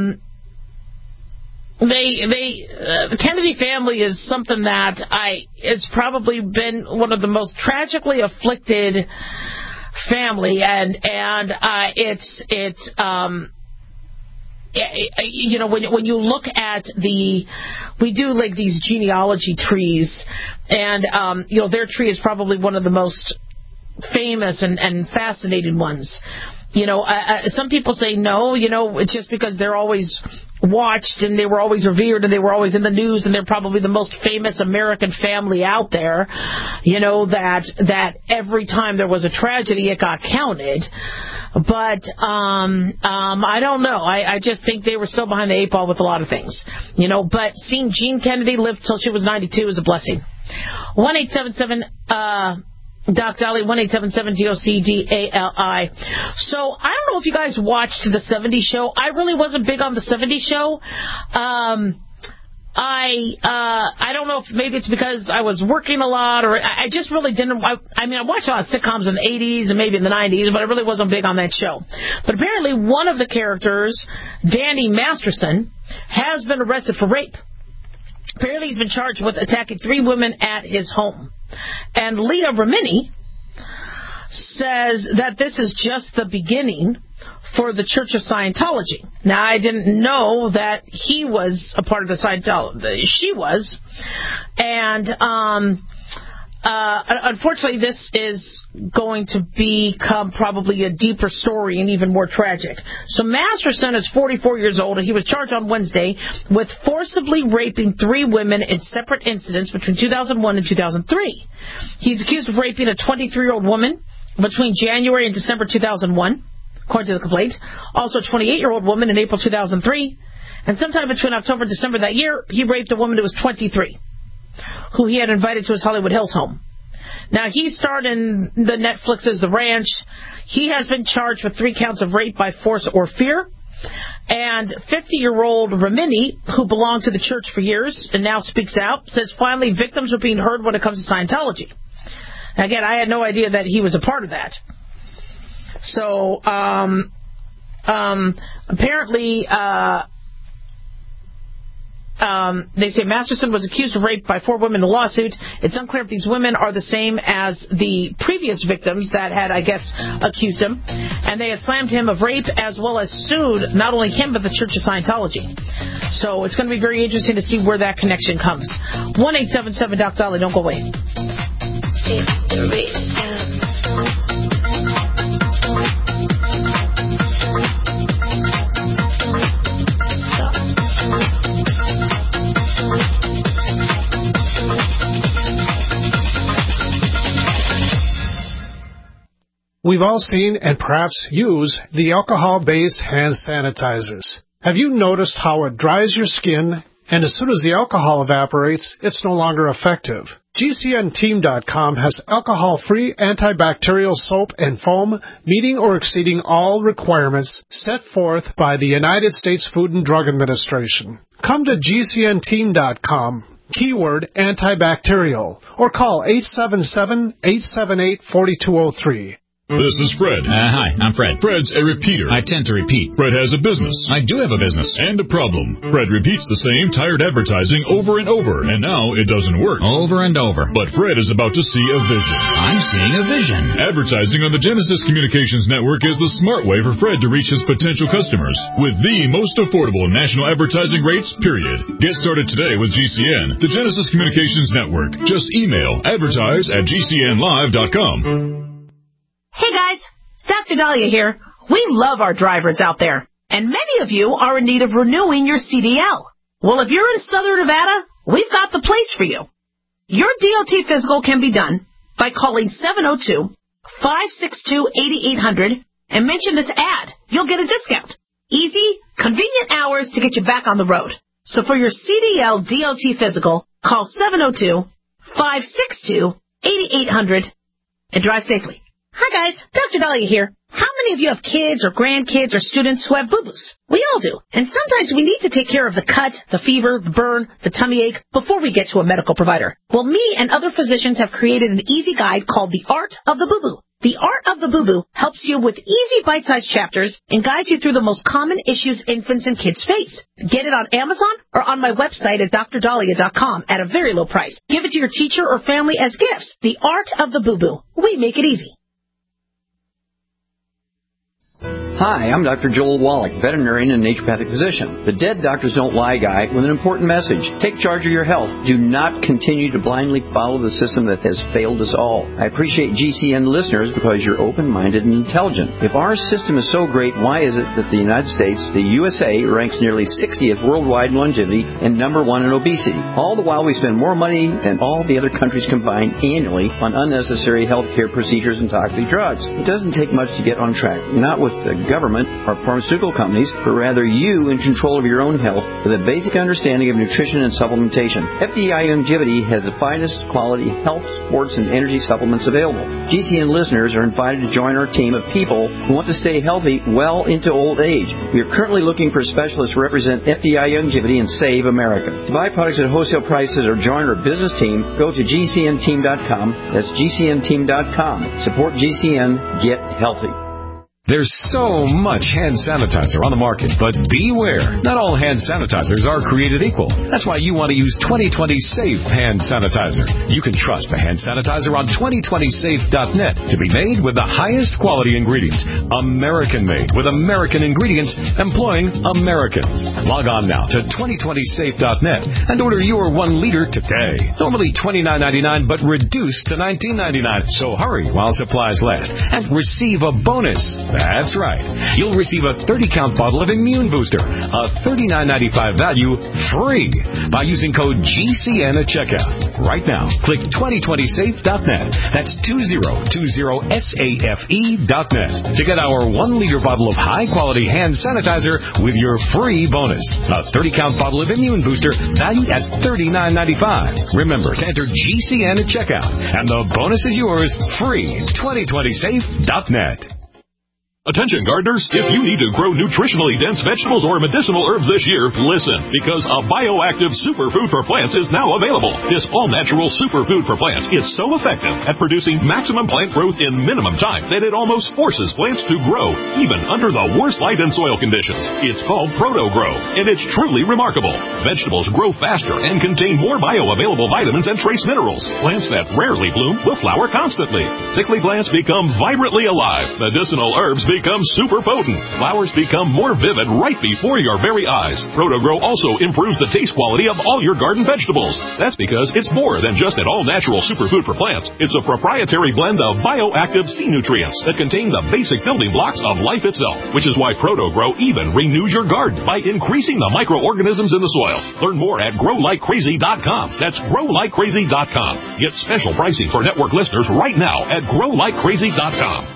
the Kennedy family is something that has probably been one of the most tragically afflicted family, and it's you know, when you look at we do like these genealogy trees, and you know, their tree is probably one of the most famous and fascinating ones. You know, some people say no, you know, it's just because they're always watched and they were always revered and they were always in the news and they're probably the most famous American family out there, you know, that every time there was a tragedy it got counted. But I don't know. I just think they were still behind the 8 ball with a lot of things, you know. But seeing Jean Kennedy live till she was 92 is a blessing. 1-877 Doc Dali, 1-877-DOC-DALI. So, I don't know if you guys watched the 70s show. I really wasn't big on the 70s show. I don't know if maybe it's because I was working a lot, or I just really didn't. I mean, I watched a lot of sitcoms in the 80s and maybe in the 90s, but I really wasn't big on that show. But apparently one of the characters, Danny Masterson, has been arrested for rape. Apparently he's been charged with attacking 3 women at his home. And Leah Remini says that this is just the beginning for the Church of Scientology. Now, I didn't know that he was a part of the Scientology. She was. And unfortunately, this is going to become probably a deeper story and even more tragic. So Masterson is 44 years old, and he was charged on Wednesday with forcibly raping 3 women in separate incidents between 2001 and 2003. He's accused of raping a 23-year-old woman between January and December 2001, according to the complaint. Also a 28-year-old woman in April 2003. And sometime between October and December that year, he raped a woman who was 23, who he had invited to his Hollywood Hills home. Now, he starred in the Netflix's The Ranch. He has been charged with 3 counts of rape by force or fear. And 50-year-old Remini, who belonged to the church for years and now speaks out, says finally victims are being heard when it comes to Scientology. Again, I had no idea that he was a part of that. So, apparently, they say Masterson was accused of rape by 4 women in the lawsuit. It's unclear if these women are the same as the previous victims that had, I guess, accused him. And they had slammed him of rape as well as sued not only him but the Church of Scientology. So it's going to be very interesting to see where that connection comes. 1-877-DOC-DOLLY. Don't go away. It's the We've all seen and perhaps use the alcohol-based hand sanitizers. Have you noticed how it dries your skin, and as soon as the alcohol evaporates, it's no longer effective? GCNteam.com has alcohol-free antibacterial soap and foam meeting or exceeding all requirements set forth by the United States Food and Drug Administration. Come to GCNteam.com, keyword antibacterial, or call 877-878-4203. This is Fred. Hi, I'm Fred. Fred's a repeater. I tend to repeat. Fred has a business. I do have a business. And a problem. Fred repeats the same tired advertising over and over, and now it doesn't work. Over and over. But Fred is about to see a vision. I'm seeing a vision. Advertising on the Genesis Communications Network is the smart way for Fred to reach his potential customers with the most affordable national advertising rates, period. Get started today with GCN, the Genesis Communications Network. Just email advertise@gcnlive.com. Hey guys, Dr. Dahlia here. We love our drivers out there, and many of you are in need of renewing your CDL. Well, if you're in Southern Nevada, we've got the place for you. Your DOT physical can be done by calling 562-8800 and mention this ad. You'll get a discount. Easy, convenient hours to get you back on the road. So for your CDL DOT physical, call 702-562-8800 and drive safely. Hi guys, Dr. Dahlia here. How many of you have kids or grandkids or students who have boo-boos? We all do. And sometimes we need to take care of the cut, the fever, the burn, the tummy ache before we get to a medical provider. Well, me and other physicians have created an easy guide called The Art of the Boo-Boo. The Art of the Boo-Boo helps you with easy bite-sized chapters and guides you through the most common issues infants and kids face. Get it on Amazon or on my website at drdahlia.com at a very low price. Give it to your teacher or family as gifts. The Art of the Boo-Boo. We make it easy. Hi, I'm Dr. Joel Wallach, veterinarian and naturopathic physician. The Dead Doctors Don't Lie guy with an important message. Take charge of your health. Do not continue to blindly follow the system that has failed us all. I appreciate GCN listeners because you're open-minded and intelligent. If our system is so great, why is it that the United States, the USA, ranks nearly 60th worldwide in longevity and number 1 in obesity? All the while we spend more money than all the other countries combined annually on unnecessary healthcare procedures and toxic drugs. It doesn't take much to get on track. Not with the government or pharmaceutical companies, but rather you in control of your own health with a basic understanding of nutrition and supplementation. FDI Longevity has the finest quality health, sports, and energy supplements available. GCN listeners are invited to join our team of people who want to stay healthy well into old age. We are currently looking for specialists to represent FDI Longevity and Save America. To buy products at wholesale prices or join our business team, go to GCNteam.com. That's GCNteam.com. Support GCN. Get healthy. There's so much hand sanitizer on the market, but beware. Not all hand sanitizers are created equal. That's why you want to use 2020 Safe Hand Sanitizer. You can trust the hand sanitizer on 2020safe.net to be made with the highest quality ingredients. American-made with American ingredients employing Americans. Log on now to 2020safe.net and order your 1 liter today. Normally $29.99, but reduced to $19.99. So hurry while supplies last and receive a bonus. That's right. You'll receive a 30-count bottle of Immune Booster, a $39.95 value, free by using code GCN at checkout. Right now, click 2020safe.net. That's 2020safe.net to get our 1-liter bottle of high-quality hand sanitizer with your free bonus. A 30-count bottle of Immune Booster valued at $39.95. Remember to enter GCN at checkout, and the bonus is yours free. 2020safe.net. Attention gardeners, if you need to grow nutritionally dense vegetables or medicinal herbs this year, listen, because a bioactive superfood for plants is now available. This all-natural superfood for plants is so effective at producing maximum plant growth in minimum time that it almost forces plants to grow, even under the worst light and soil conditions. It's called Proto-Grow, and it's truly remarkable. Vegetables grow faster and contain more bioavailable vitamins and trace minerals. Plants that rarely bloom will flower constantly. Sickly plants become vibrantly alive. Medicinal herbs become super potent. Flowers become more vivid right before your very eyes. Proto-Grow also improves the taste quality of all your garden vegetables. That's because it's more than just an all-natural superfood for plants. It's a proprietary blend of bioactive sea nutrients that contain the basic building blocks of life itself, which is why Proto-Grow even renews your garden by increasing the microorganisms in the soil. Learn more at growlikecrazy.com. That's growlikecrazy.com. Get special pricing for network listeners right now at growlikecrazy.com.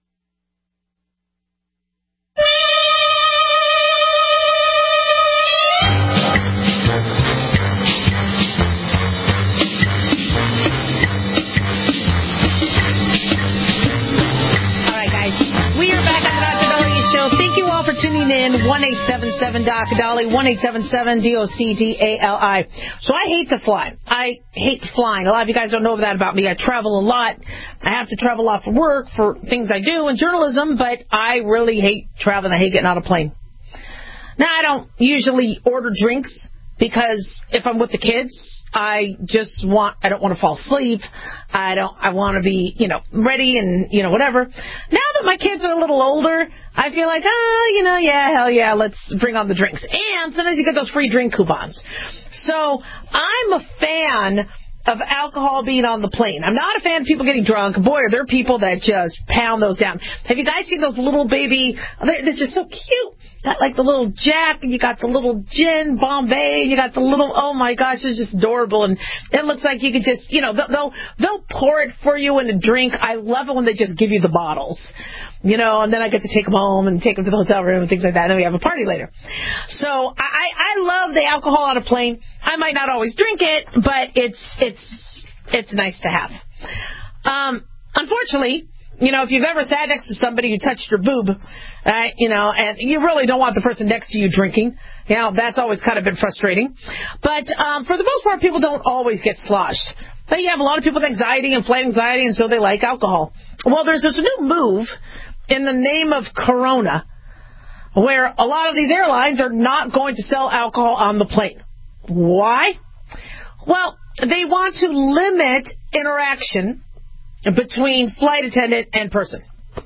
Tuning in, 1-877-DOC-DOLLY, 1-877-DOC-DALI. So I hate to fly. I hate flying. A lot of you guys don't know that about me. I travel a lot. I have to travel a lot for work, for things I do in journalism, but I really hate traveling. I hate getting on a plane. Now, I don't usually order drinks because if I'm with the kids, I don't want to fall asleep. I want to be, ready and, whatever. Now that my kids are a little older, I feel like, hell yeah, let's bring on the drinks. And sometimes you get those free drink coupons. So I'm a fan of alcohol being on the plane. I'm not a fan of people getting drunk. Boy, are there people that just pound those down. Have you guys seen those little baby, they're just so cute. Got like the little Jack, and you got the little gin, Bombay, and you got the little, oh my gosh, it's just adorable. And it looks like you could just, they'll pour it for you in a drink. I love it when they just give you the bottles. And then I get to take them home and take them to the hotel room and things like that. And then we have a party later. So I love the alcohol on a plane. I might not always drink it, but it's nice to have. Unfortunately, if you've ever sat next to somebody who touched your boob, and you really don't want the person next to you drinking, that's always kind of been frustrating. But for the most part, people don't always get sloshed. But you have a lot of people with anxiety and flight anxiety, and so they like alcohol. Well, there's this new move in the name of Corona, where a lot of these airlines are not going to sell alcohol on the plane. Why? Well, they want to limit interaction between flight attendant and person.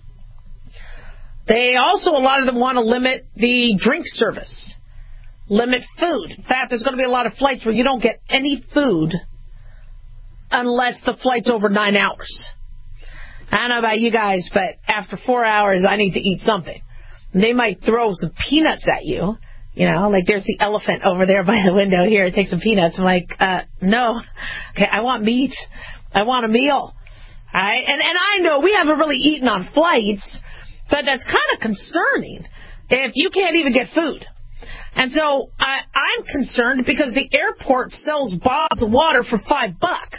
They also, a lot of them want to limit the drink service, limit food. In fact, there's going to be a lot of flights where you don't get any food unless the flight's over 9 hours. I don't know about you guys, but after 4 hours, I need to eat something. They might throw some peanuts at you. Like there's the elephant over there by the window here. Take some peanuts. I'm like, no. Okay, I want meat. I want a meal. All right? And I know we haven't really eaten on flights, but that's kind of concerning if you can't even get food. And so I'm concerned because the airport sells bottles of water for $5.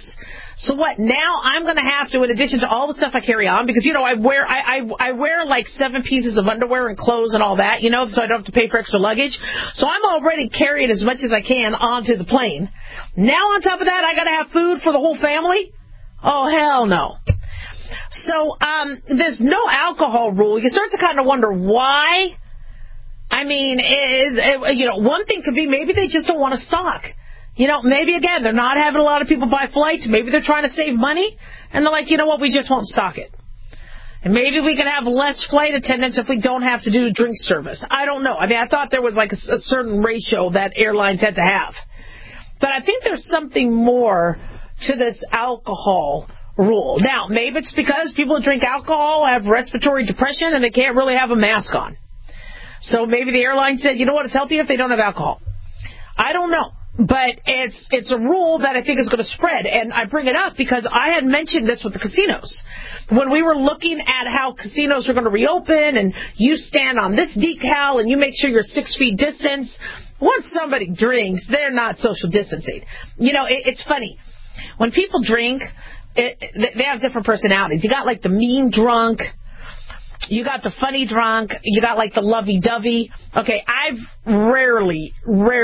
So what, now I'm going to have to, in addition to all the stuff I carry on, because, I wear like 7 pieces of underwear and clothes and all that, so I don't have to pay for extra luggage. So I'm already carrying as much as I can onto the plane. Now on top of that, I got to have food for the whole family? Oh, hell no. So this no alcohol rule, you start to kind of wonder why. I mean, one thing could be maybe they just don't want to stock. Maybe, again, they're not having a lot of people buy flights. Maybe they're trying to save money. And they're like, you know what, we just won't stock it. And maybe we can have less flight attendants if we don't have to do drink service. I don't know. I mean, I thought there was like a certain ratio that airlines had to have. But I think there's something more to this alcohol rule. Now, maybe it's because people who drink alcohol have respiratory depression and they can't really have a mask on. So maybe the airline said, you know what, it's healthier if they don't have alcohol. I don't know. But it's a rule that I think is going to spread. And I bring it up because I had mentioned this with the casinos. When we were looking at how casinos are going to reopen and you stand on this decal and you make sure you're 6 feet distance, once somebody drinks, they're not social distancing. It's funny. When people drink, they have different personalities. You got like the mean drunk. You got the funny drunk. You got like the lovey-dovey. Okay, I've rarely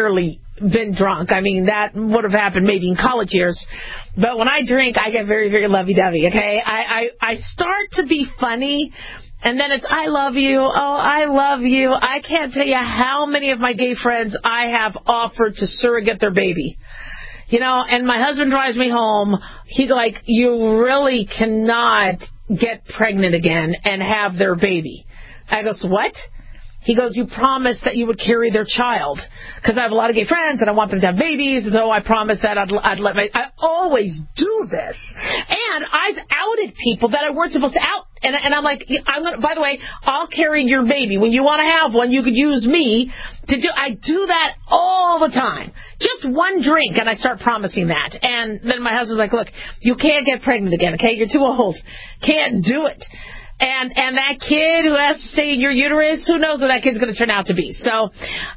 been drunk. I mean, that would have happened maybe in college years. But when I drink, I get very, very lovey-dovey, okay? I start to be funny, and then it's, I love you. Oh, I love you. I can't tell you how many of my gay friends I have offered to surrogate their baby. And my husband drives me home. He's like, you really cannot get pregnant again and have their baby. I go, so what? He goes, you promised that you would carry their child. Because I have a lot of gay friends and I want them to have babies. So I promised that I'd let I always do this. And I've outed people that I weren't supposed to out. And I'm like, by the way, I'll carry your baby. When you want to have one, you could use me to do. I do that all the time. Just one drink, and I start promising that. And then my husband's like, look, you can't get pregnant again, okay? You're too old. Can't do it. And that kid who has to stay in your uterus, who knows what that kid's going to turn out to be. So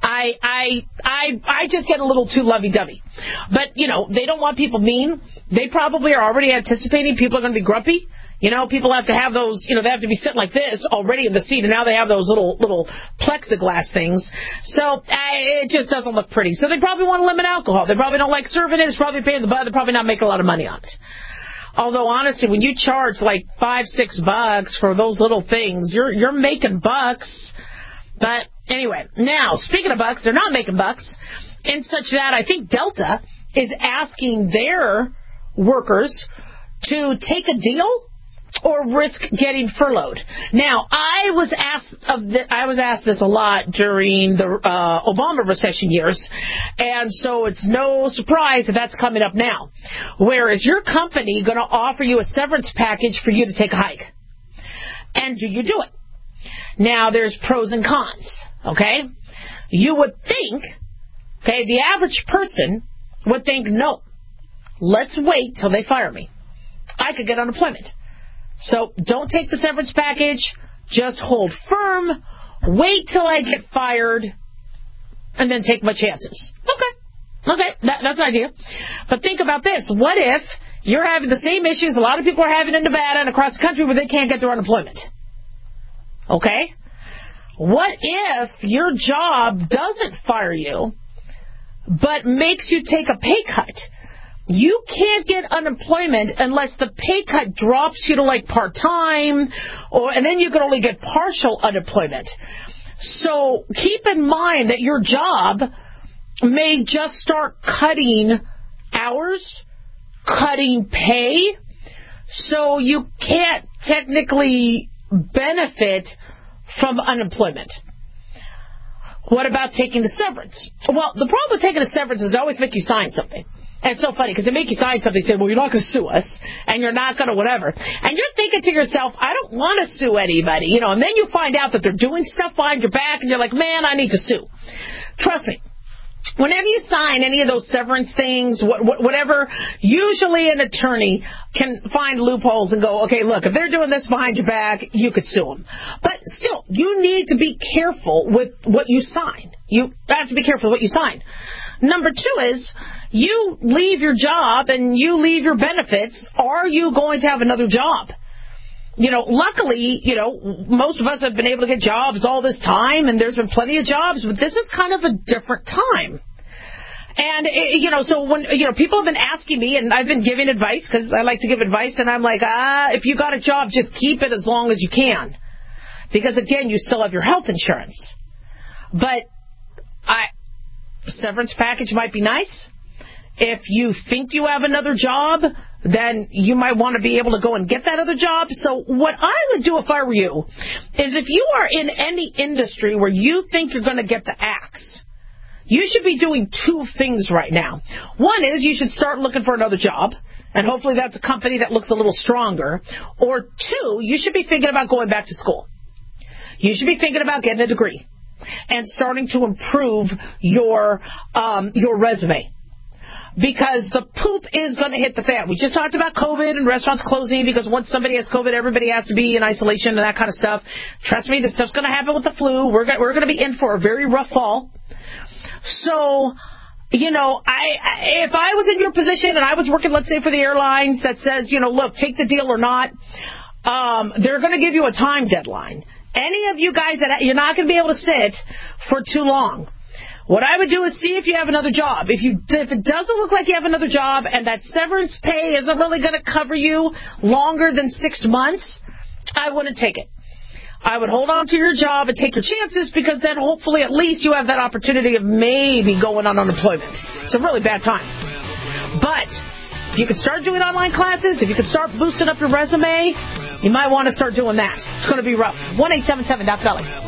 I just get a little too lovey-dovey. But, they don't want people mean. They probably are already anticipating people are going to be grumpy. People have to have those, they have to be sitting like this already in the seat, and now they have those little plexiglass things. So it just doesn't look pretty. So they probably want to limit alcohol. They probably don't like serving it. It's probably paying the butt. They're probably not making a lot of money on it. Although, honestly, when you charge like $5-6 for those little things, you're making bucks. But anyway, now, speaking of bucks, they're not making bucks, in such that I think Delta is asking their workers to take a deal or risk getting furloughed. Now, I was asked this a lot during the Obama recession years, and so it's no surprise that that's coming up now. Where is your company going to offer you a severance package for you to take a hike? And do you do it? Now, there's pros and cons, okay? You would think, okay, the average person would think, no, let's wait till they fire me. I could get unemployment. So don't take the severance package. Just hold firm. Wait till I get fired, and then take my chances. Okay, that's an idea. But think about this. What if you're having the same issues a lot of people are having in Nevada and across the country where they can't get their unemployment? Okay? What if your job doesn't fire you, but makes you take a pay cut? You can't get unemployment unless the pay cut drops you to like part-time, and then you can only get partial unemployment. So keep in mind that your job may just start cutting hours, cutting pay, so you can't technically benefit from unemployment. What about taking the severance? Well, the problem with taking a severance is they always make you sign something. And it's so funny because they make you sign something, say, well, you're not going to sue us, and you're not going to whatever. And you're thinking to yourself, I don't want to sue anybody, and then you find out that they're doing stuff behind your back, and you're like, man, I need to sue. Trust me. Whenever you sign any of those severance things, whatever, usually an attorney can find loopholes and go, okay, look, if they're doing this behind your back, you could sue them. But still, you need to be careful with what you sign. You have to be careful with what you sign. Number two is, you leave your job and you leave your benefits. Are you going to have another job? Luckily, most of us have been able to get jobs all this time, and there's been plenty of jobs, but this is kind of a different time. And, so when, people have been asking me, and I've been giving advice, because I like to give advice, and I'm like, if you got a job, just keep it as long as you can. Because, again, you still have your health insurance. But severance package might be nice. If you think you have another job, then you might want to be able to go and get that other job. So what I would do if I were you is if you are in any industry where you think you're going to get the axe, you should be doing two things right now. One is you should start looking for another job, and hopefully that's a company that looks a little stronger. Or two, you should be thinking about going back to school. You should be thinking about getting a degree and starting to improve your resume. Because the poop is going to hit the fan. We just talked about COVID and restaurants closing because once somebody has COVID, everybody has to be in isolation and that kind of stuff. Trust me, this stuff's going to happen with the flu. We're going to be in for a very rough fall. So, if I was in your position and I was working, let's say, for the airlines that says, look, take the deal or not, they're going to give you a time deadline. Any of you guys that you're not going to be able to sit for too long. What I would do is see if you have another job. If it doesn't look like you have another job and that severance pay isn't really going to cover you longer than 6 months, I wouldn't take it. I would hold on to your job and take your chances because then hopefully at least you have that opportunity of maybe going on unemployment. It's a really bad time. But if you could start doing online classes, if you could start boosting up your resume, you might want to start doing that. It's going to be rough. 1-877-DOC-BELLY.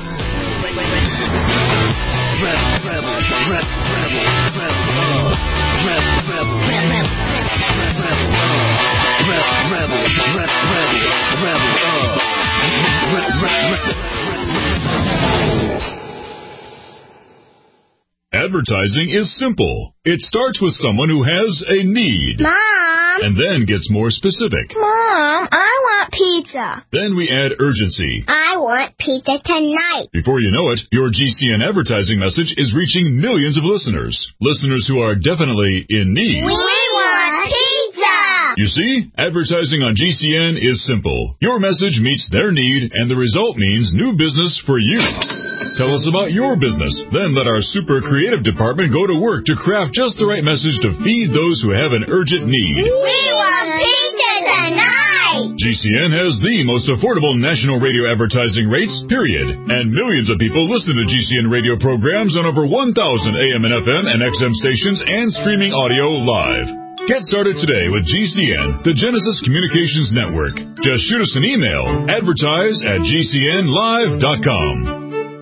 Advertising is simple. It starts with someone who has a need. Mom! And then gets more specific. Mom, I want pizza. Then we add urgency. I want pizza tonight. Before you know it, your GCN advertising message is reaching millions of listeners. Listeners who are definitely in need. We want pizza! You see, advertising on GCN is simple. Your message meets their need, and the result means new business for you. Tell us about your business. Then let our super creative department go to work to craft just the right message to feed those who have an urgent need. We want pizza tonight! GCN has the most affordable national radio advertising rates, period. And millions of people listen to GCN radio programs on over 1,000 AM and FM and XM stations and streaming audio live. Get started today with GCN, the Genesis Communications Network. Just shoot us an email, advertise@gcnlive.com.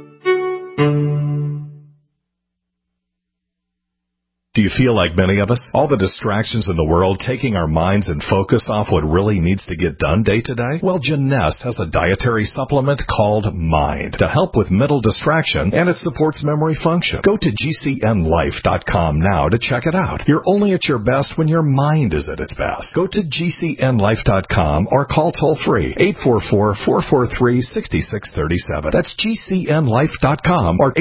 Do you feel like many of us? All the distractions in the world taking our minds and focus off what really needs to get done day to day? Well, Jeunesse has a dietary supplement called Mind to help with mental distraction, and it supports memory function. Go to GCNlife.com now to check it out. You're only at your best when your mind is at its best. Go to GCNlife.com or call toll-free 844-443-6637. That's GCNlife.com or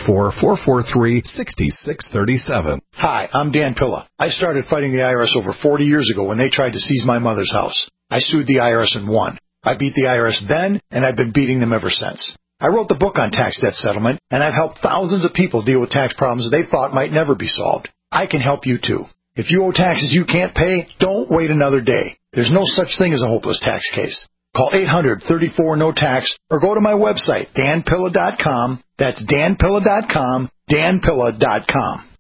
844-443-6637. Hi, I'm Dan Pilla. I started fighting the IRS over 40 years ago when they tried to seize my mother's house. I sued the IRS and won. I beat the IRS then, and I've been beating them ever since. I wrote the book on tax debt settlement, and I've helped thousands of people deal with tax problems they thought might never be solved. I can help you too. If you owe taxes you can't pay, don't wait another day. There's no such thing as a hopeless tax case. Call 800-34-NO-TAX or go to my website, danpilla.com. That's danpilla.com, danpilla.com.